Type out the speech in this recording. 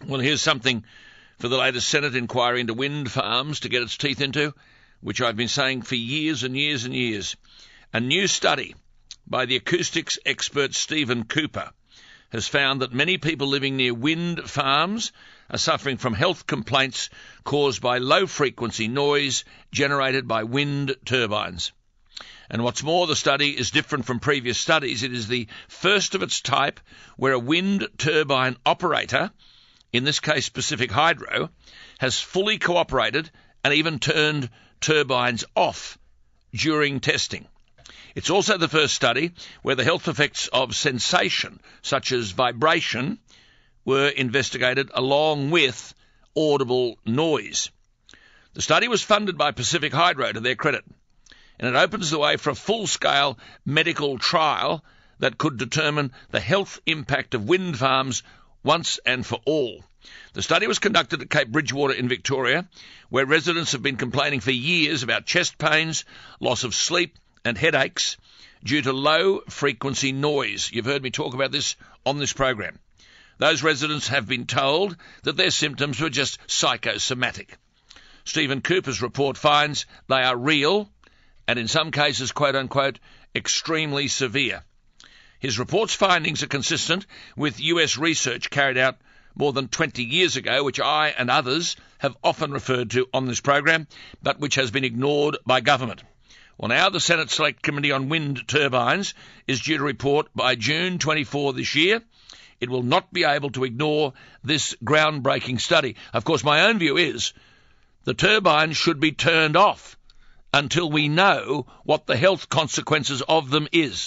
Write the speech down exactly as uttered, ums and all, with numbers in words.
Well, here's something for the latest Senate inquiry into wind farms to get its teeth into, which I've been saying for years and years and years. A new study by the acoustics expert Stephen Cooper has found that many people living near wind farms are suffering from health complaints caused by low-frequency noise generated by wind turbines. And what's more, the study is different from previous studies. It is the first of its type where a wind turbine operator, in this case Pacific Hydro, has fully cooperated and even turned turbines off during testing. It's also the first study where the health effects of sensation, such as vibration, were investigated along with audible noise. The study was funded by Pacific Hydro, to their credit, and it opens the way for a full-scale medical trial that could determine the health impact of wind farms once and for all. The study was conducted at Cape Bridgewater in Victoria, where residents have been complaining for years about chest pains, loss of sleep and headaches due to low-frequency noise. You've heard me talk about this on this program. Those residents have been told that their symptoms were just psychosomatic. Stephen Cooper's report finds they are real and in some cases, quote-unquote, extremely severe. His report's findings are consistent with U S research carried out more than twenty years ago, which I and others have often referred to on this program, but which has been ignored by government. Well, now the Senate Select Committee on Wind Turbines is due to report by June twenty-fourth this year. It will not be able to ignore this groundbreaking study. Of course, my own view is the turbines should be turned off until we know what the health consequences of them is.